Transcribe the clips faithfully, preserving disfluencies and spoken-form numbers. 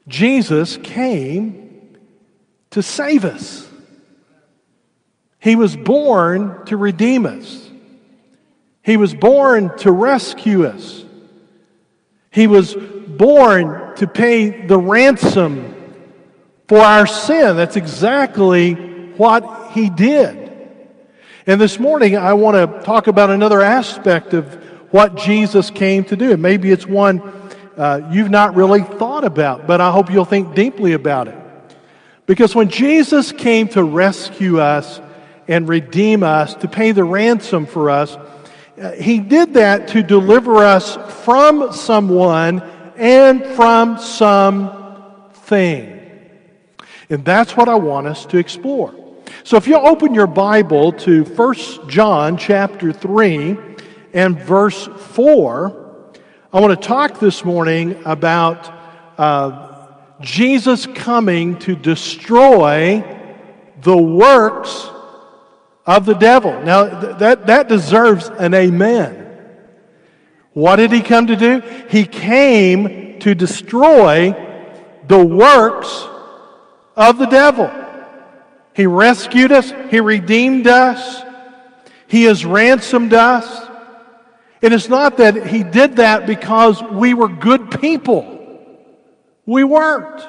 Jesus came to save us. He was born to redeem us. He was born to rescue us. He was born to pay the ransom for our sin. That's exactly what He did. And this morning I want to talk about another aspect of what Jesus came to do. And maybe it's one uh, you've not really thought about, but I hope you'll think deeply about it. Because when Jesus came to rescue us and redeem us, to pay the ransom for us, uh, He did that to deliver us from someone and from something. And that's what I want us to explore. So if you open your Bible to First John chapter three and verse four, I want to talk this morning about uh, Jesus coming to destroy the works of the devil. Now, th- that, that deserves an amen. What did He come to do? He came to destroy the works of the devil. He rescued us. He redeemed us. He has ransomed us. It is not that He did that because we were good people. We weren't.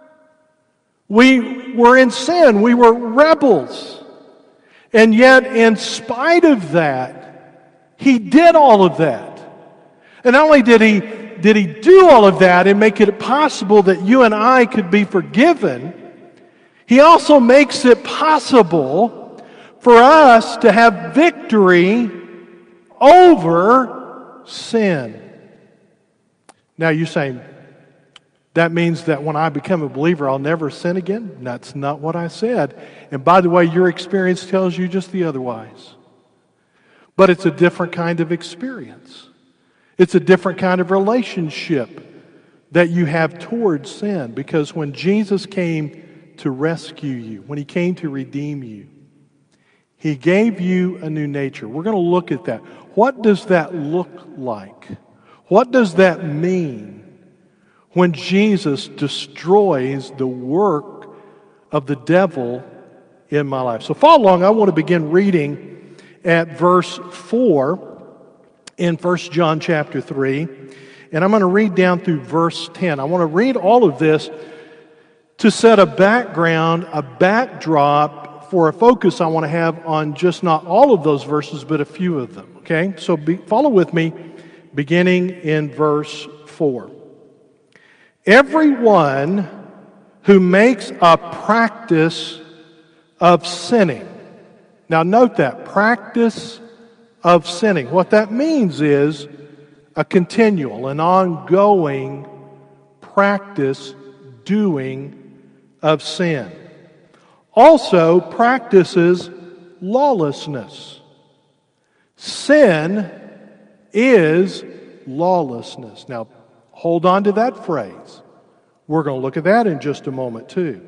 We were in sin. We were rebels. And yet, in spite of that, He did all of that. And not only did He, did He do all of that and make it possible that you and I could be forgiven, He also makes it possible for us to have victory over sin. Now you're saying, that means that when I become a believer, I'll never sin again? That's not what I said. And by the way, your experience tells you just the otherwise. But it's a different kind of experience. It's a different kind of relationship that you have towards sin. Because when Jesus came to rescue you, when He came to redeem you, He gave you a new nature. We're going to look at that. What does that look like? What does that mean when Jesus destroys the work of the devil in my life? So follow along. I want to begin reading at verse four in First John chapter three. And I'm going to read down through verse ten. I want to read all of this to set a background, a backdrop for a focus I want to have on just not all of those verses, but a few of them. Okay? So be, follow with me, beginning in verse four. Everyone who makes a practice of sinning. Now note that, practice of sinning. What that means is a continual, an ongoing practice, doing of sin. Also practices lawlessness. Sin is lawlessness. Now, hold on to that phrase. We're going to look at that in just a moment too.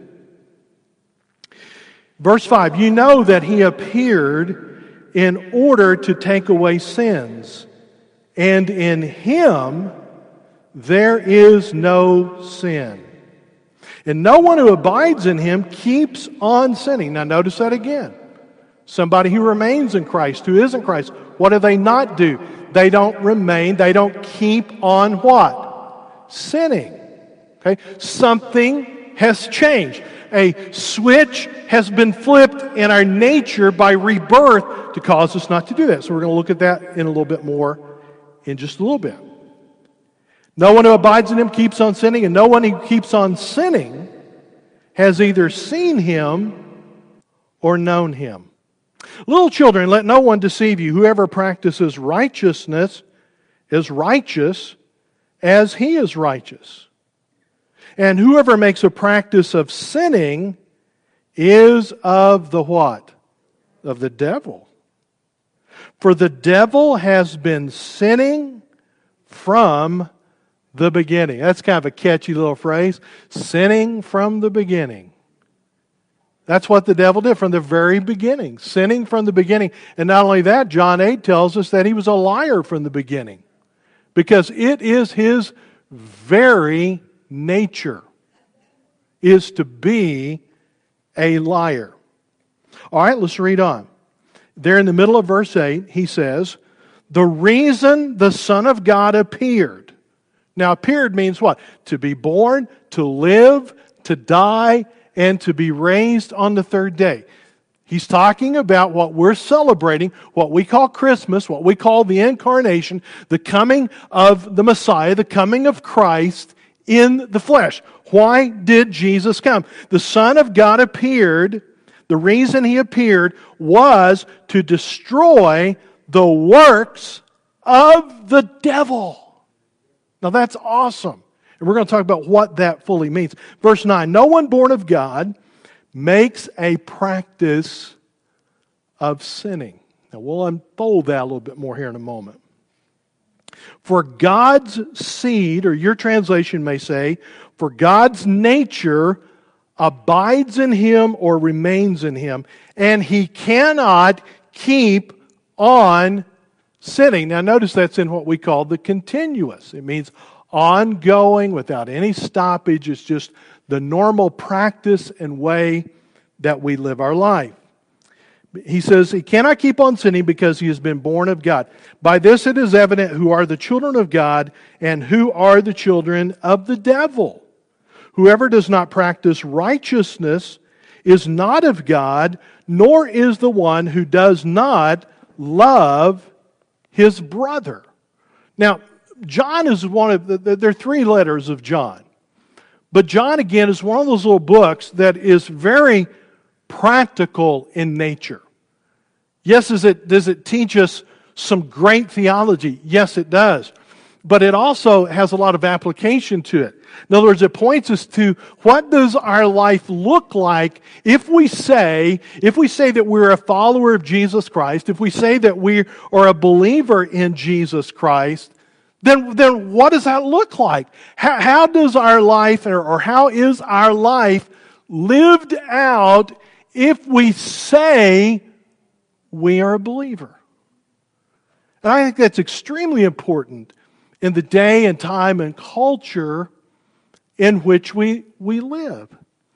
Verse five, you know that He appeared in order to take away sins, and in Him there is no sin. And no one who abides in Him keeps on sinning. Now notice that again. Somebody who remains in Christ, who is in Christ, what do they not do? They don't remain, they don't keep on what? Sinning. Okay? Something has changed. A switch has been flipped in our nature by rebirth to cause us not to do that. So we're going to look at that in a little bit more in just a little bit. No one who abides in Him keeps on sinning, and no one who keeps on sinning has either seen Him or known Him. Little children, let no one deceive you. Whoever practices righteousness is righteous as He is righteous. And whoever makes a practice of sinning is of the what? Of the devil. For the devil has been sinning from the beginning. That's kind of a catchy little phrase. Sinning from the beginning. That's what the devil did from the very beginning. Sinning from the beginning. And not only that, John eight tells us that he was a liar from the beginning. Because it is his very nature. is to be a liar. All right, let's read on. There in the middle of verse eight, he says, the reason the Son of God appeared. Now, appeared means what? To be born, to live, to die, and to be raised on the third day. He's talking about what we're celebrating, what we call Christmas, what we call the incarnation, the coming of the Messiah, the coming of Christ in the flesh. Why did Jesus come? The Son of God appeared. The reason He appeared was to destroy the works of the devil. Now that's awesome. And we're going to talk about what that fully means. Verse nine, no one born of God makes a practice of sinning. Now we'll unfold that a little bit more here in a moment. For God's seed, or your translation may say, for God's nature abides in him or remains in him, and he cannot keep on sinning. Now notice that's in what we call the continuous. It means ongoing, without any stoppage. It's just the normal practice and way that we live our life. He says he cannot keep on sinning because he has been born of God. By this it is evident who are the children of God and who are the children of the devil. Whoever does not practice righteousness is not of God, nor is the one who does not love his brother. Now, John is one of the, there are three letters of John. But John, again, is one of those little books that is very practical in nature. Yes, is it, does it teach us some great theology? Yes, it does. But it also has a lot of application to it. In other words, it points us to what does our life look like if we say, if we say that we're a follower of Jesus Christ, if we say that we are a believer in Jesus Christ, then, then what does that look like? How, how does our life, or, or how is our life lived out if we say we are a believer? And I think that's extremely important in the day and time and culture in which we, we live.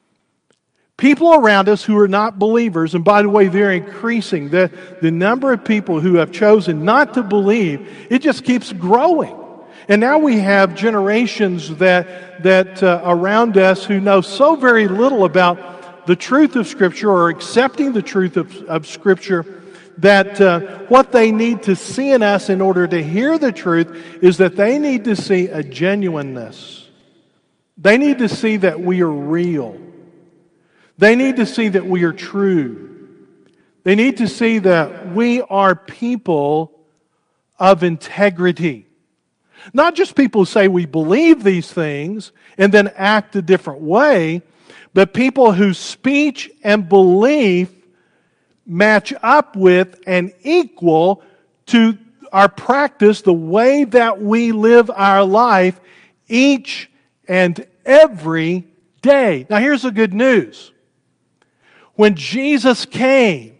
People around us who are not believers, and by the way, they're increasing. The, the number of people who have chosen not to believe, it just keeps growing. And now we have generations that, that uh, around us who know so very little about the truth of Scripture or accepting the truth of, of Scripture that uh, what they need to see in us in order to hear the truth is that they need to see a genuineness. They need to see that we are real. They need to see that we are true. They need to see that we are people of integrity. Not just people who say we believe these things and then act a different way, but people whose speech and belief match up with and equal to our practice, the way that we live our life each and every day. Now here's the good news. When Jesus came,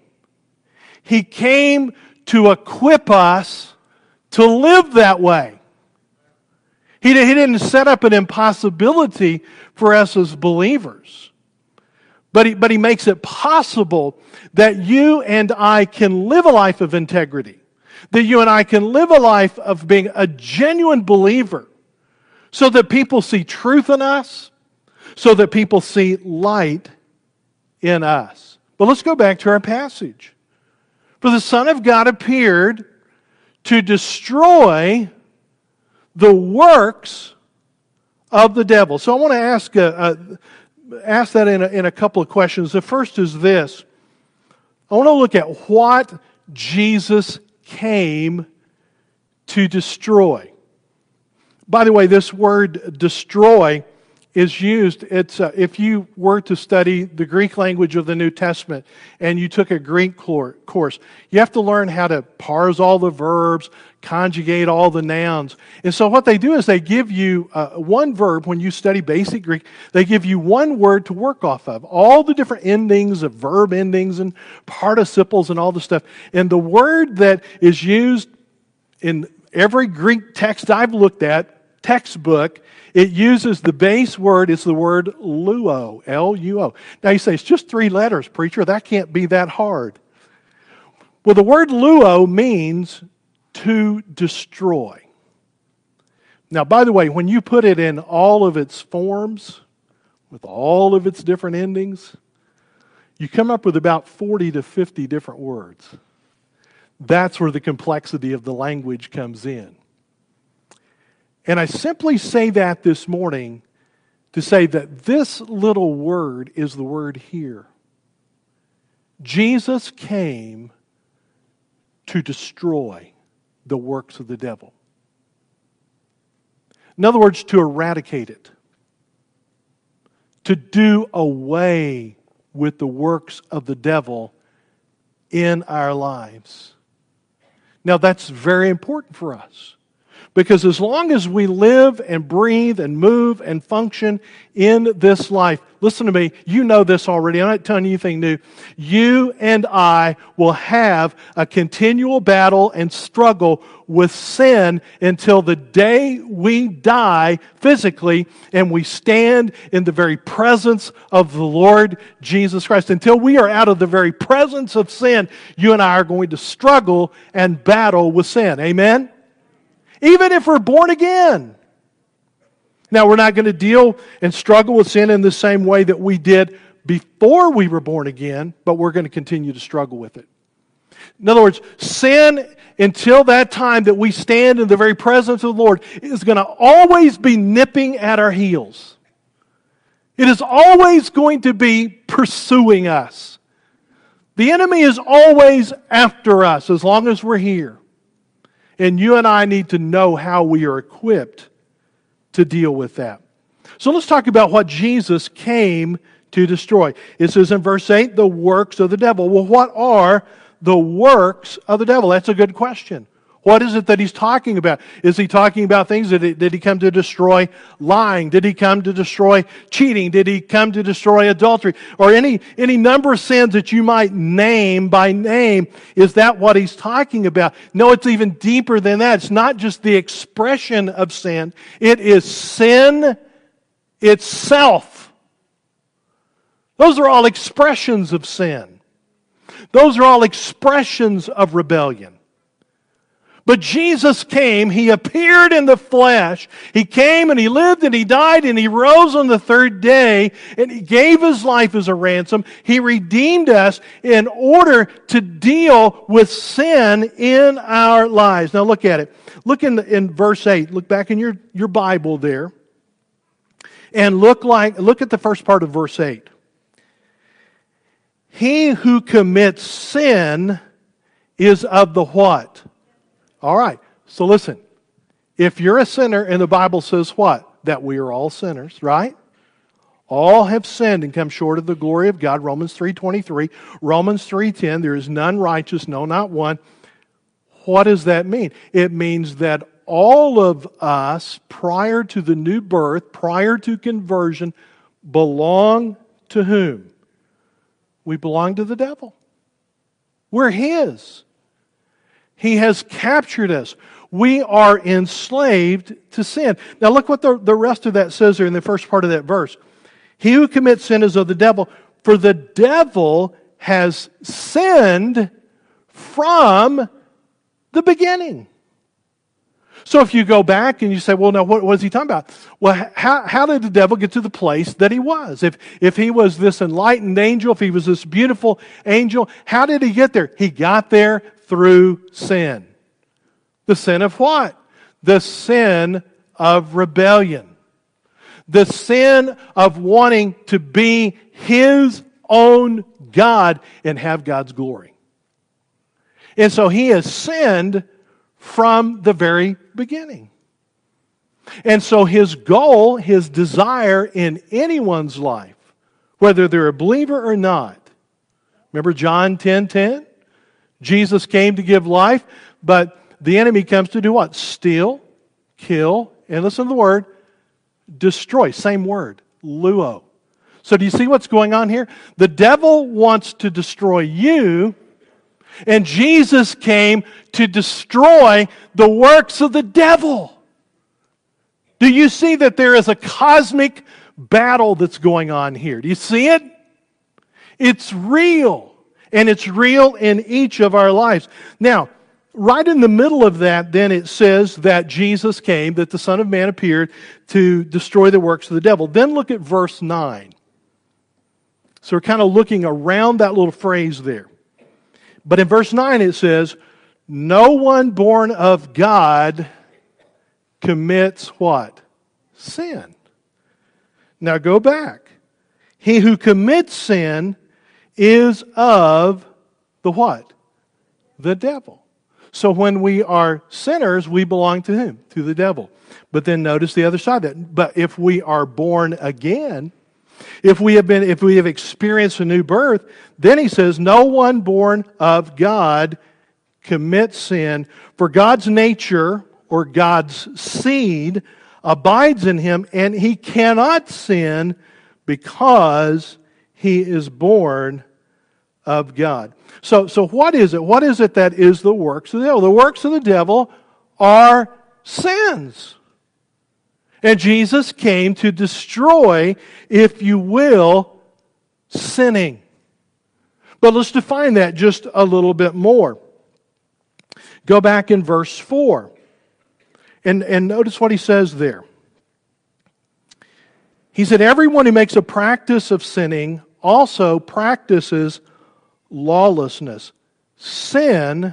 He came to equip us to live that way. He, he didn't set up an impossibility for us as believers. But he, but he makes it possible that you and I can live a life of integrity. That you and I can live a life of being a genuine believer. So that people see truth in us. So that people see light in us. But let's go back to our passage. For the Son of God appeared to destroy the works of the devil. So I want to ask, uh, uh, ask that in a, in a couple of questions. The first is this. I want to look at what Jesus came to destroy. By the way, this word destroy is used, it's uh, if you were to study the Greek language of the New Testament and you took a Greek course, you have to learn how to parse all the verbs, conjugate all the nouns. And so what they do is they give you uh, one verb. When you study basic Greek, they give you one word to work off of. All the different endings of verb endings and participles and all the stuff. And the word that is used in every Greek text I've looked at textbook, it uses the base word, it's the word luo, L U O. Now you say, it's just three letters, preacher. That can't be that hard. Well, the word luo means to destroy. Now, by the way, when you put it in all of its forms, with all of its different endings, you come up with about forty to fifty different words. That's where the complexity of the language comes in. And I simply say that this morning to say that this little word is the word here. Jesus came to destroy the works of the devil. In other words, to eradicate it. To do away with the works of the devil in our lives. Now that's very important for us. Because as long as we live and breathe and move and function in this life, listen to me, you know this already, I'm not telling you anything new. You and I will have a continual battle and struggle with sin until the day we die physically and we stand in the very presence of the Lord Jesus Christ. Until we are out of the very presence of sin, you and I are going to struggle and battle with sin. Amen? Even if we're born again. Now, we're not going to deal and struggle with sin in the same way that we did before we were born again, but we're going to continue to struggle with it. In other words, sin, until that time that we stand in the very presence of the Lord, is going to always be nipping at our heels. It is always going to be pursuing us. The enemy is always after us as long as we're here. And you and I need to know how we are equipped to deal with that. So let's talk about what Jesus came to destroy. It says in verse eight, the works of the devil. Well, what are the works of the devil? That's a good question. What is it that he's talking about? Is he talking about things that did he come to destroy? Lying? Did he come to destroy cheating? Did he come to destroy adultery? Or any, any number of sins that you might name by name? Is that what he's talking about? No, it's even deeper than that. It's not just the expression of sin. It is sin itself. Those are all expressions of sin. Those are all expressions of rebellion. But Jesus came, He appeared in the flesh. He came and He lived and He died and He rose on the third day and He gave His life as a ransom. He redeemed us in order to deal with sin in our lives. Now look at it. Look in, in verse eight. Look back in your, your Bible there. And look like look at the first part of verse eight. He who commits sin is of the what? All right, so listen. If you're a sinner, and the Bible says what? That we are all sinners, right? All have sinned and come short of the glory of God, Romans three twenty-three. Romans three ten, there is none righteous, no, not one. What does that mean? It means that all of us, prior to the new birth, prior to conversion, belong to whom? We belong to the devil. We're his. He has captured us. We are enslaved to sin. Now look what the, the rest of that says there in the first part of that verse. He who commits sin is of the devil, for the devil has sinned from the beginning. So if you go back and you say, well, now what was he talking about? Well, how, how did the devil get to the place that he was? If, if he was this enlightened angel, if he was this beautiful angel, how did he get there? He got there through sin. The sin of what? The sin of rebellion. The sin of wanting to be his own God and have God's glory. And so he has sinned from the very beginning. And so his goal, his desire in anyone's life, whether they're a believer or not, remember John ten ten? Jesus came to give life, but the enemy comes to do what? Steal, kill, and listen to the word, destroy. Same word, luo. So do you see what's going on here? The devil wants to destroy you, and Jesus came to destroy the works of the devil. Do you see that there is a cosmic battle that's going on here? Do you see it? It's real. And it's real in each of our lives. Now, right in the middle of that, then it says that Jesus came, that the Son of Man appeared to destroy the works of the devil. Then look at verse nine. So we're kind of looking around that little phrase there. But in verse nine it says, no one born of God commits what? Sin. Now go back. He who commits sin is of the what? The devil. So when we are sinners, we belong to whom? To the devil. But then notice the other side of that. But if we are born again, if we have been, if we have experienced a new birth, then he says, no one born of God commits sin, for God's nature or God's seed abides in him, and he cannot sin because he is born of God. So, so what is it? What is it that is the works of the devil? The works of the devil are sins. And Jesus came to destroy, if you will, sinning. But let's define that just a little bit more. Go back in verse four. And, and notice what he says there. He said, everyone who makes a practice of sinning also practices lawlessness. Sin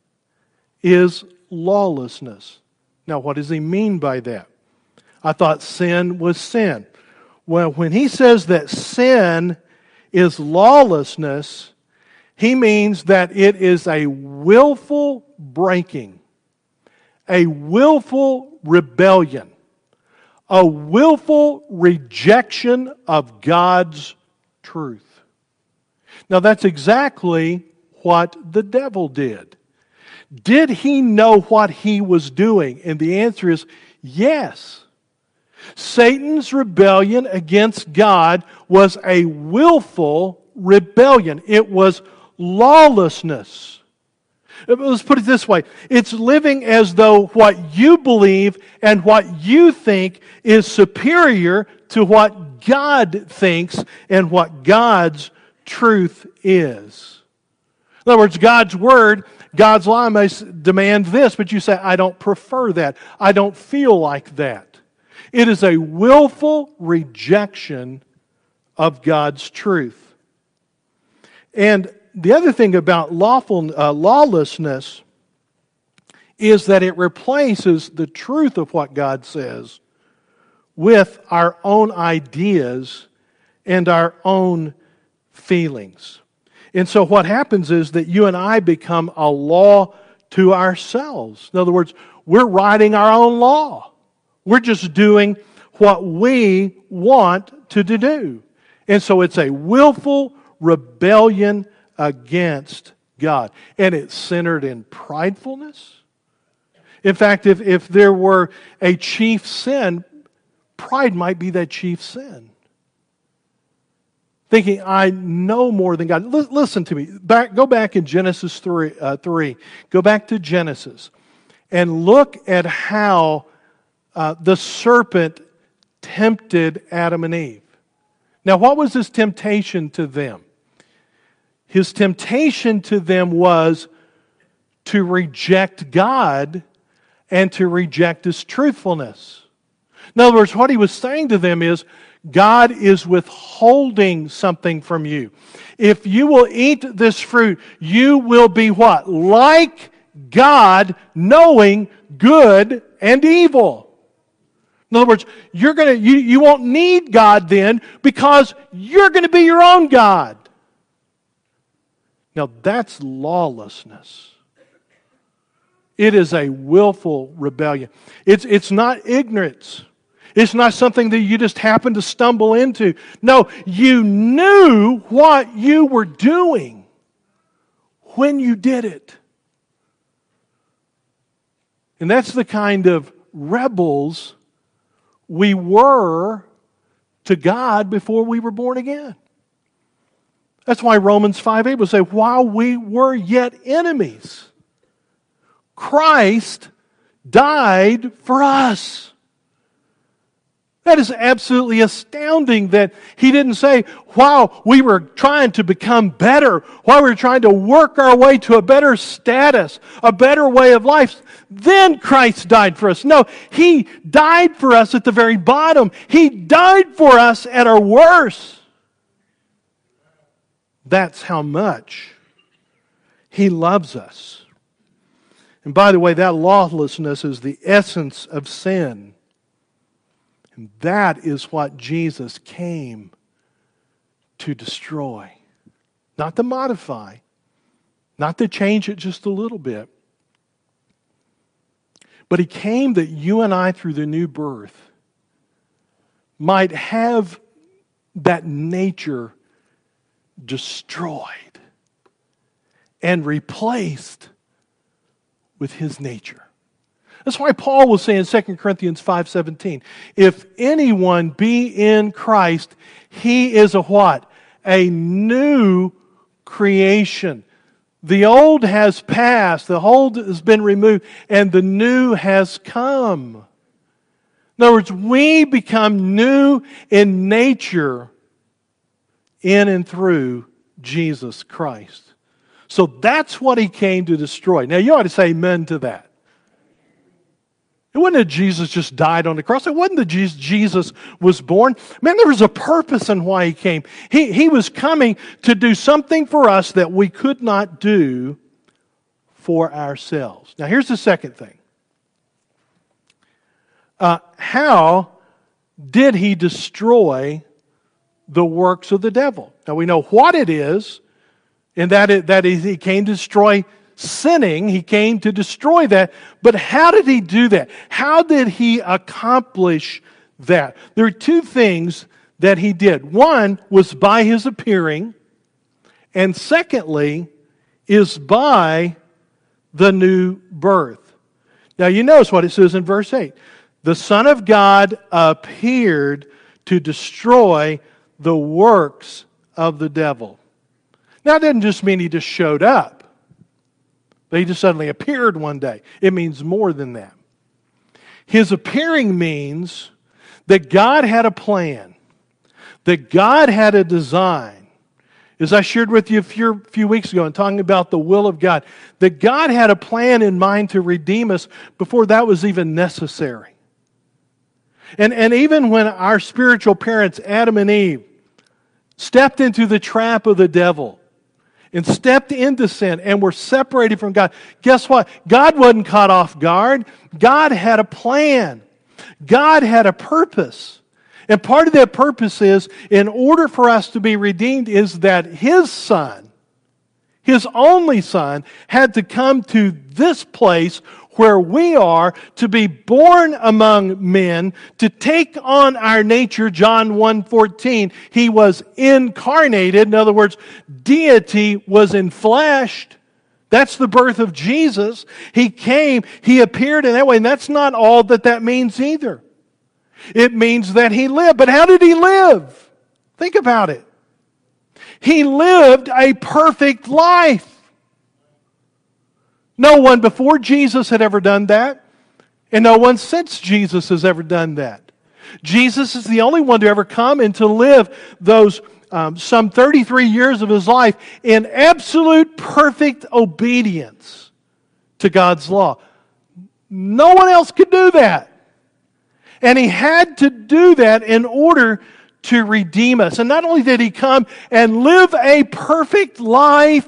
is lawlessness. Now, what does he mean by that? I thought sin was sin. Well, when he says that sin is lawlessness, he means that it is a willful breaking, a willful rebellion, a willful rejection of God's truth. Now, that's exactly what the devil did. Did he know what he was doing? And the answer is yes. Satan's rebellion against God was a willful rebellion. It was lawlessness. Let's put it this way. It's living as though what you believe and what you think is superior to what God thinks and what God's truth is. In other words, God's Word, God's law may demand this, but you say, I don't prefer that. I don't feel like that. It is a willful rejection of God's truth. And the other thing about lawful, uh, lawlessness is that it replaces the truth of what God says with our own ideas and our own feelings. And so what happens is that you and I become a law to ourselves. In other words, we're writing our own law. We're just doing what we want to do. And so it's a willful rebellion against God. And it's centered in pridefulness. In fact, if, if there were a chief sin, pride might be that chief sin. Thinking, I know more than God. L- listen to me. Back, go back in Genesis three, uh, three. Go back to Genesis. And look at how uh, the serpent tempted Adam and Eve. Now, what was his temptation to them? His temptation to them was to reject God and to reject His truthfulness. In other words, what he was saying to them is, God is withholding something from you. If you will eat this fruit, you will be what? Like God, knowing good and evil. In other words, you're gonna you, you won't need God then because you're going to be your own God. Now that's lawlessness. It is a willful rebellion. It's, it's not ignorance. It's not something that you just happen to stumble into. No, you knew what you were doing when you did it. And that's the kind of rebels we were to God before we were born again. That's why Romans five eight will say, while we were yet enemies, Christ died for us. That is absolutely astounding that he didn't say, while we were trying to become better, while we were trying to work our way to a better status, a better way of life, then Christ died for us. No, He died for us at the very bottom. He died for us at our worst. That's how much He loves us. And by the way, that lawlessness is the essence of sin. And that is what Jesus came to destroy. Not to modify. Not to change it just a little bit. But He came that you and I, through the new birth, might have that nature destroyed and replaced with His nature. That's why Paul will say in Second Corinthians five seventeen, if anyone be in Christ, he is a what? A new creation. The old has passed, the old has been removed, and the new has come. In other words, we become new in nature in and through Jesus Christ. So that's what He came to destroy. Now you ought to say amen to that. It wasn't that Jesus just died on the cross. It wasn't that Jesus was born. Man, there was a purpose in why He came. He, he was coming to do something for us that we could not do for ourselves. Now here's the second thing. Uh, how did He destroy the works of the devil? Now we know what it is, and that, it, that He came to destroy sinning. He came to destroy that. But how did He do that? How did He accomplish that? There are two things that He did. One was by His appearing, and secondly is by the new birth. Now you notice what it says in verse eight. The Son of God appeared to destroy the works of the devil. Now it doesn't just mean He just showed up. He just suddenly appeared one day. It means more than that. His appearing means that God had a plan, that God had a design. As I shared with you a few, few weeks ago in talking about the will of God, that God had a plan in mind to redeem us before that was even necessary. And, and even when our spiritual parents, Adam and Eve, stepped into the trap of the devil, and stepped into sin and were separated from God, guess what? God wasn't caught off guard. God had a plan. God had a purpose. And part of that purpose is, in order for us to be redeemed, is that His Son, His only Son, had to come to this place where we are, to be born among men, to take on our nature. John one fourteen, He was incarnated. In other words, deity was enfleshed. That's the birth of Jesus. He came, He appeared in that way. And that's not all that that means either. It means that He lived. But how did He live? Think about it. He lived a perfect life. No one before Jesus had ever done that, and no one since Jesus has ever done that. Jesus is the only one to ever come and to live those um, some thirty-three years of His life in absolute perfect obedience to God's law. No one else could do that. And He had to do that in order to redeem us. And not only did He come and live a perfect life,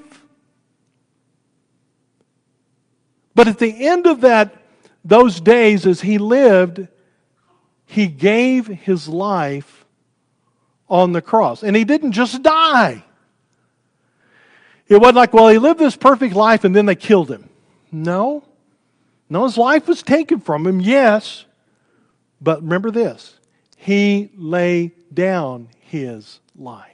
but at the end of that, those days as He lived, He gave His life on the cross. And He didn't just die. It wasn't like, well, He lived this perfect life and then they killed Him. No. No, His life was taken from Him, yes. But remember this. He laid down His life.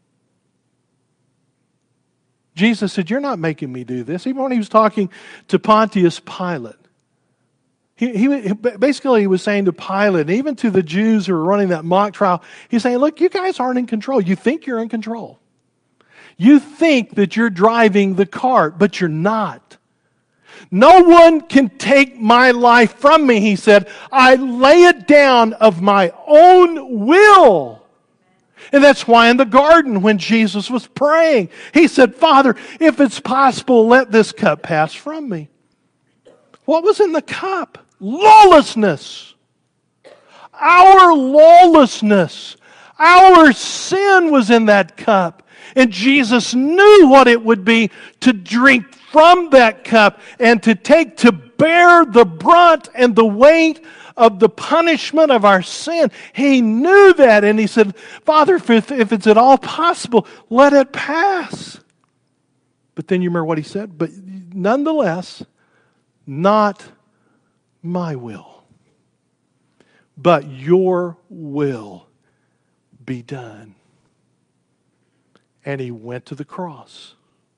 Jesus said, you're not making me do this. Even when He was talking to Pontius Pilate. He, he basically he was saying to Pilate, and even to the Jews who were running that mock trial, He's saying, look, you guys aren't in control. You think you're in control. You think that you're driving the cart, but you're not. No one can take my life from me, he said. I lay it down of my own will. And that's why in the garden when Jesus was praying, he said, Father, if it's possible, let this cup pass from me. What was in the cup? Lawlessness. Our lawlessness. Our sin was in that cup. And Jesus knew what it would be to drink from that cup and to take, to bear the brunt and the weight of the punishment of our sin. He knew that, and he said, Father, if, if it's at all possible, let it pass. But then you remember what he said? But nonetheless, not my will, but your will be done. And he went to the cross.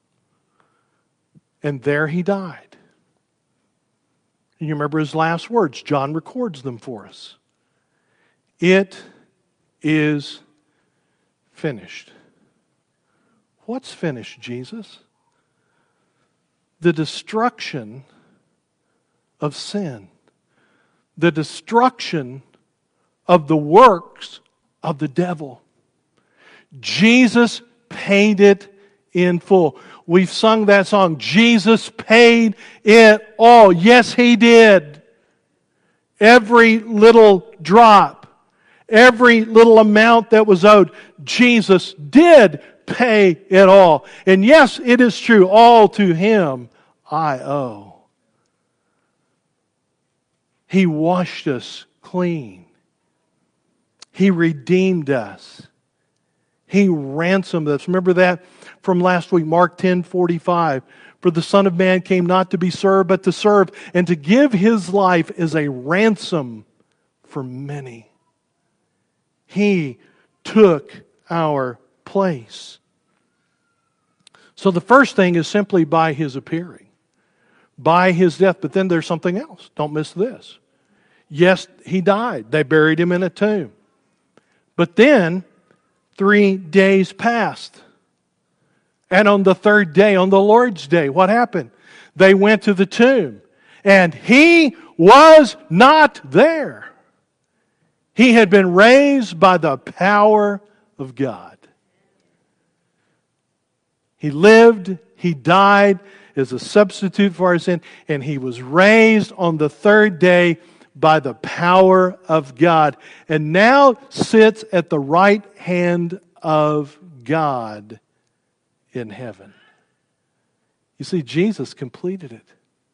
And there he died. And you remember his last words. John records them for us. It is finished. What's finished, Jesus? The destruction of sin. The destruction of the works of the devil. Jesus paid it in full. We've sung that song, Jesus paid it all. Yes, he did. Every little drop, every little amount that was owed, Jesus did pay it all. And yes, it is true, all to him I owe. He washed us clean. He redeemed us. He ransomed us. Remember that from last week, Mark ten forty-five. For the Son of Man came not to be served, but to serve, and to give his life as a ransom for many. He took our place. So the first thing is simply by his appearing, by his death. But then there's something else. Don't miss this. Yes, he died. They buried him in a tomb. But then three days passed. And on the third day, on the Lord's Day, what happened? They went to the tomb. And he was not there. He had been raised by the power of God. He lived, he died as a substitute for our sin, and he was raised on the third day by the power of God, and now sits at the right hand of God in heaven. You see, Jesus completed it.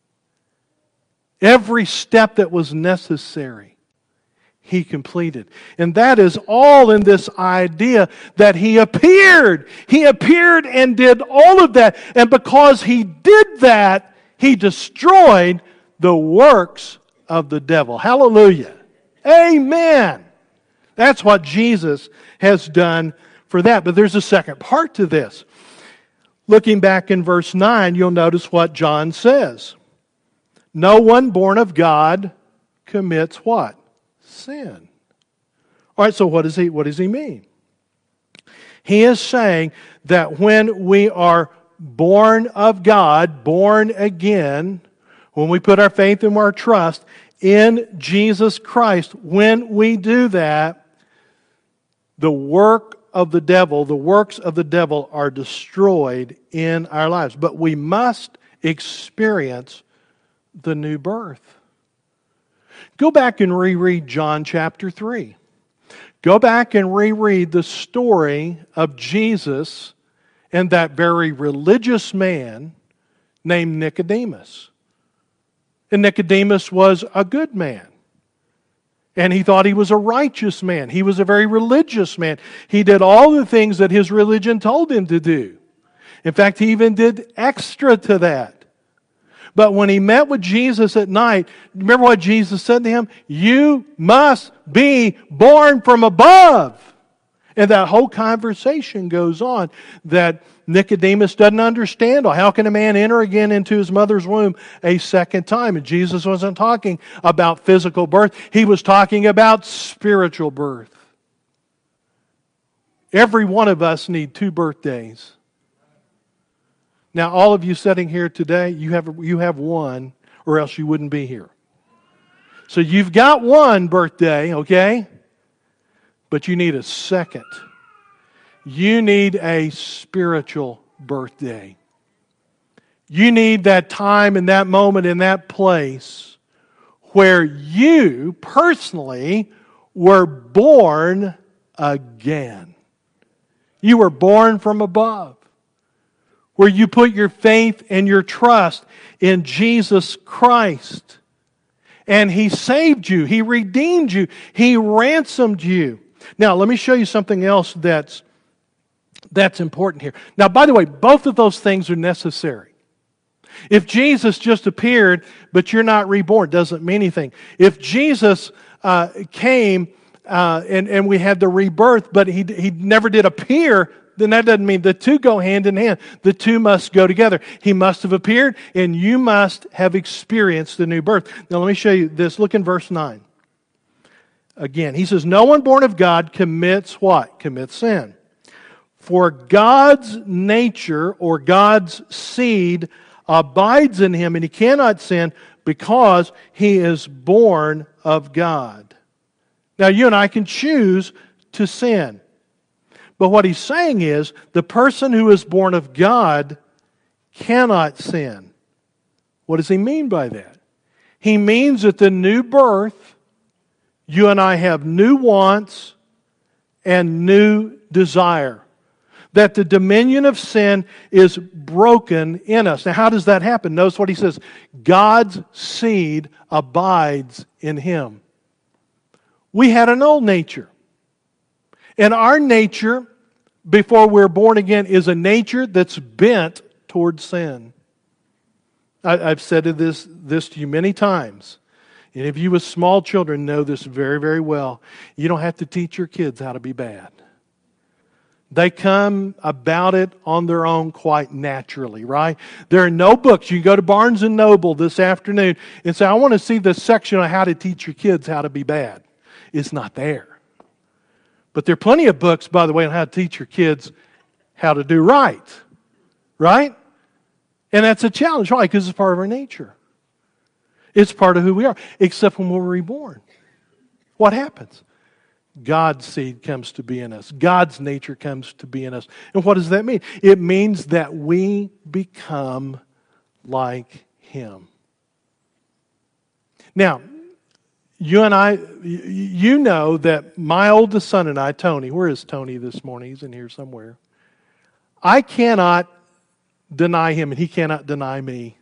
Every step that was necessary, he completed. And that is all in this idea that he appeared. He appeared and did all of that. And because he did that, he destroyed the works of the devil. Hallelujah. Amen. That's what Jesus has done for that. But there's a second part to this. Looking back in verse nine, you'll notice what John says. No one born of God commits what? Sin. All right, so what does he, what does he mean? He is saying that when we are born of God, born again, when we put our faith and our trust in Jesus Christ, when we do that, the work of the devil, the works of the devil are destroyed in our lives. But we must experience the new birth. Go back and reread John chapter three. Go back and reread the story of Jesus and that very religious man named Nicodemus. And Nicodemus was a good man. And he thought he was a righteous man. He was a very religious man. He did all the things that his religion told him to do. In fact, he even did extra to that. But when he met with Jesus at night, remember what Jesus said to him? You must be born from above. And that whole conversation goes on that Nicodemus doesn't understand. How can a man enter again into his mother's womb a second time? And Jesus wasn't talking about physical birth. He was talking about spiritual birth. Every one of us need two birthdays. Now, all of you sitting here today, you have, you have one, or else you wouldn't be here. So you've got one birthday, okay? But you need a second. You need a spiritual birthday. You need that time and that moment and that place where you personally were born again. You were born from above. Where you put your faith and your trust in Jesus Christ. And He saved you. He redeemed you. He ransomed you. Now, let me show you something else that's, that's important here. Now, by the way, both of those things are necessary. If Jesus just appeared, but you're not reborn, doesn't mean anything. If Jesus uh, came uh, and, and we had the rebirth, but he, he never did appear, then that doesn't mean the two go hand in hand. The two must go together. He must have appeared, and you must have experienced the new birth. Now let me show you this. Look in verse nine. Again, he says, no one born of God commits what? Commits sin. For God's nature or God's seed abides in him, and he cannot sin because he is born of God. Now you and I can choose to sin. But what he's saying is, the person who is born of God cannot sin. What does he mean by that? He means that the new birth, you and I have new wants and new desire. That the dominion of sin is broken in us. Now how does that happen? Notice what he says. God's seed abides in him. We had an old nature. And our nature, before we're born again, is a nature that's bent towards sin. I, I've said this, this to you many times. And if you with small children know this very, very well, you don't have to teach your kids how to be bad. They come about it on their own quite naturally, right? There are no books. You can go to Barnes and Noble this afternoon and say, I want to see the section on how to teach your kids how to be bad. It's not there. But there are plenty of books, by the way, on how to teach your kids how to do right. Right? And that's a challenge. Why? Because it's part of our nature. It's part of who we are. Except when we're reborn. What happens? God's seed comes to be in us. God's nature comes to be in us. And what does that mean? It means that we become like Him. Now, you and I, you know that my oldest son and I, Tony, where is Tony this morning? He's in here somewhere. I cannot deny him and he cannot deny me.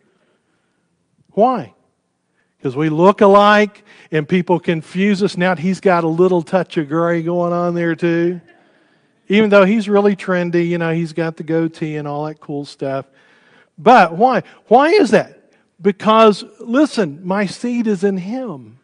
Why? Because we look alike and people confuse us. Now he's got a little touch of gray going on there too. Even though he's really trendy, you know, he's got the goatee and all that cool stuff. But why? Why is that? Because, listen, my seed is in him.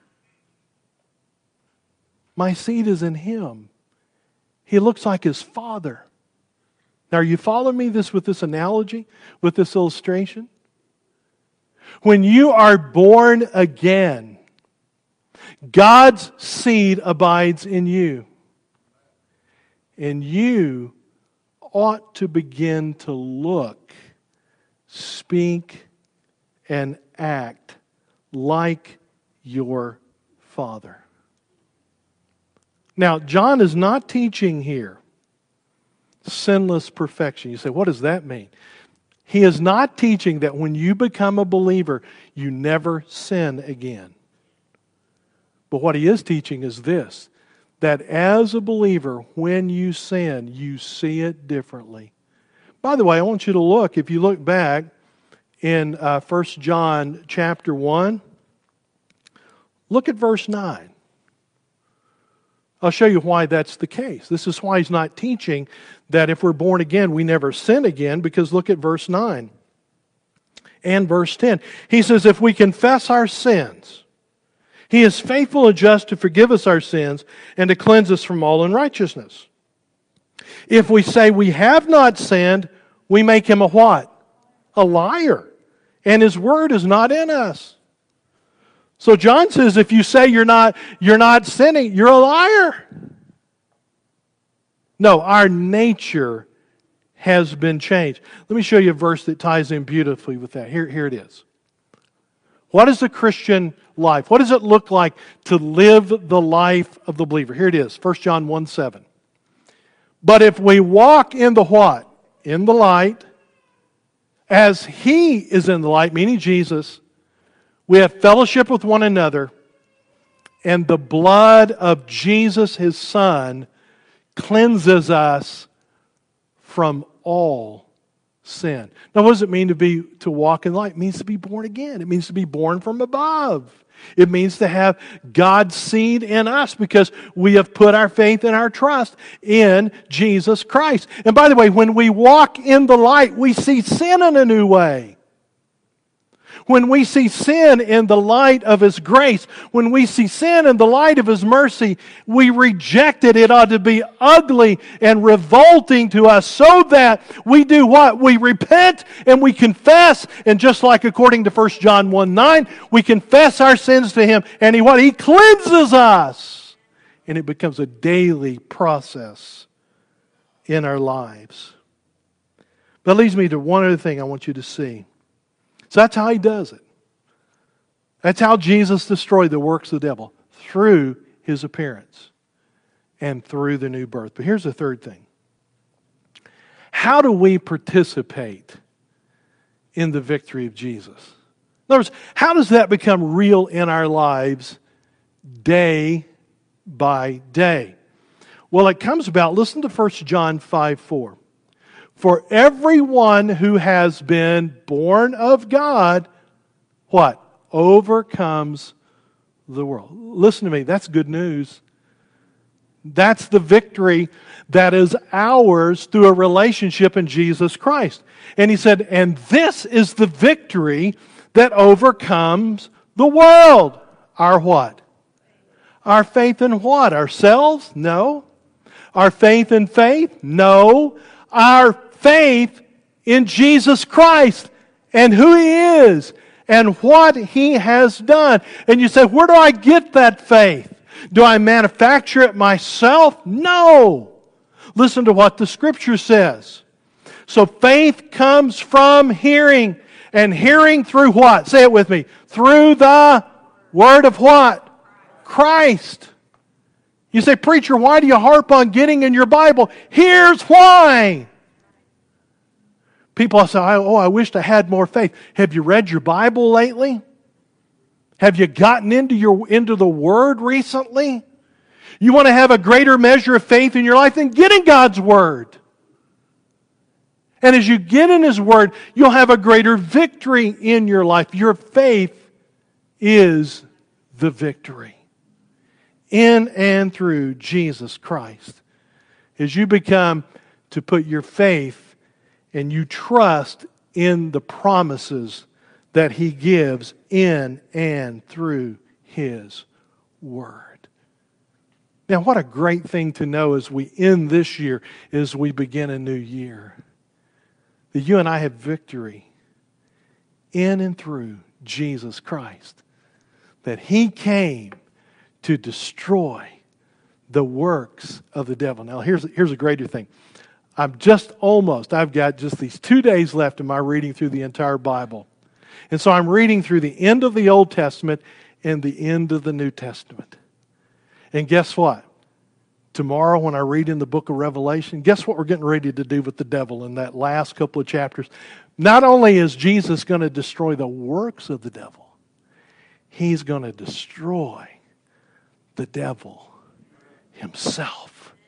My seed is in him. He looks like his father. Now, are you following me this with this analogy, with this illustration? When you are born again, God's seed abides in you. And you ought to begin to look, speak, and act like your Father. Now, John is not teaching here sinless perfection. You say, what does that mean? He is not teaching that when you become a believer, you never sin again. But what he is teaching is this, that as a believer, when you sin, you see it differently. By the way, I want you to look, if you look back in uh, First John chapter one, look at verse nine. I'll show you why that's the case. This is why he's not teaching that if we're born again, we never sin again, because look at verse nine and verse ten. He says, if we confess our sins, He is faithful and just to forgive us our sins and to cleanse us from all unrighteousness. If we say we have not sinned, we make Him a what? A liar. And His word is not in us. So John says if you say you're not, you're not sinning, you're a liar. No, our nature has been changed. Let me show you a verse that ties in beautifully with that. Here, here it is. What is the Christian life? What does it look like to live the life of the believer? Here it is, First John one seven. But if we walk in the what? In the light, as He is in the light, meaning Jesus, we have fellowship with one another, and the blood of Jesus, His Son, cleanses us from all sin. Now, what does it mean to be to walk in light? It means to be born again. It means to be born from above. It means to have God's seed in us because we have put our faith and our trust in Jesus Christ. And by the way, when we walk in the light, we see sin in a new way. When we see sin in the light of His grace, when we see sin in the light of His mercy, we reject it. It ought to be ugly and revolting to us so that we do what? We repent and we confess. And just like according to First John one nine, we confess our sins to Him. And He what? He cleanses us. And it becomes a daily process in our lives. That leads me to one other thing I want you to see. So that's how He does it. That's how Jesus destroyed the works of the devil, through His appearance and through the new birth. But here's the third thing. How do we participate in the victory of Jesus? In other words, how does that become real in our lives day by day? Well, it comes about, listen to First John five four. For everyone who has been born of God, what? Overcomes the world. Listen to me, that's good news. That's the victory that is ours through a relationship in Jesus Christ. And He said, and this is the victory that overcomes the world. Our what? Our faith in what? Ourselves? No. Our faith in faith? No. Our faith in Jesus Christ and who He is and what He has done. And you say, where do I get that faith? Do I manufacture it myself? No. Listen to what the Scripture says. So faith comes from hearing, and hearing through what? Say it with me. Through the Word of what? Christ. You say, preacher, why do you harp on getting in your Bible? Here's why. People say, oh, I wished I had more faith. Have you read your Bible lately? Have you gotten into your into the Word recently? You want to have a greater measure of faith in your life? Then get in God's Word. And as you get in His Word, you'll have a greater victory in your life. Your faith is the victory. In and through Jesus Christ. As you become to put your faith and you trust in the promises that He gives in and through His Word. Now, what a great thing to know as we end this year, as we begin a new year. That you and I have victory in and through Jesus Christ. That He came to destroy the works of the devil. Now, here's, here's a greater thing. I'm just almost, I've got just these two days left in my reading through the entire Bible. And so I'm reading through the end of the Old Testament and the end of the New Testament. And guess what? Tomorrow when I read in the book of Revelation, guess what we're getting ready to do with the devil in that last couple of chapters? Not only is Jesus going to destroy the works of the devil, He's going to destroy the devil himself.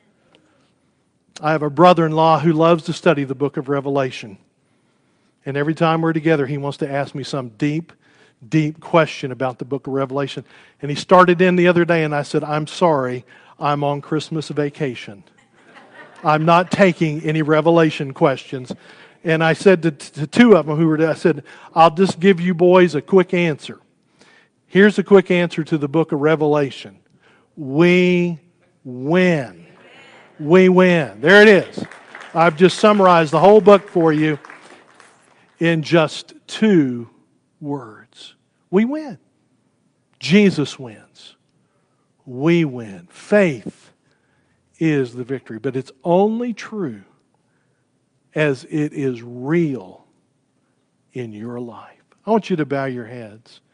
I have a brother-in-law who loves to study the book of Revelation. And every time we're together, he wants to ask me some deep, deep question about the book of Revelation. And he started in the other day and I said, I'm sorry, I'm on Christmas vacation. I'm not taking any Revelation questions. And I said to, to two of them who were there, I said, I'll just give you boys a quick answer. Here's a quick answer to the book of Revelation. We win. We win. There it is. I've just summarized the whole book for you in just two words. We win. Jesus wins. We win. Faith is the victory, but it's only true as it is real in your life. I want you to bow your heads.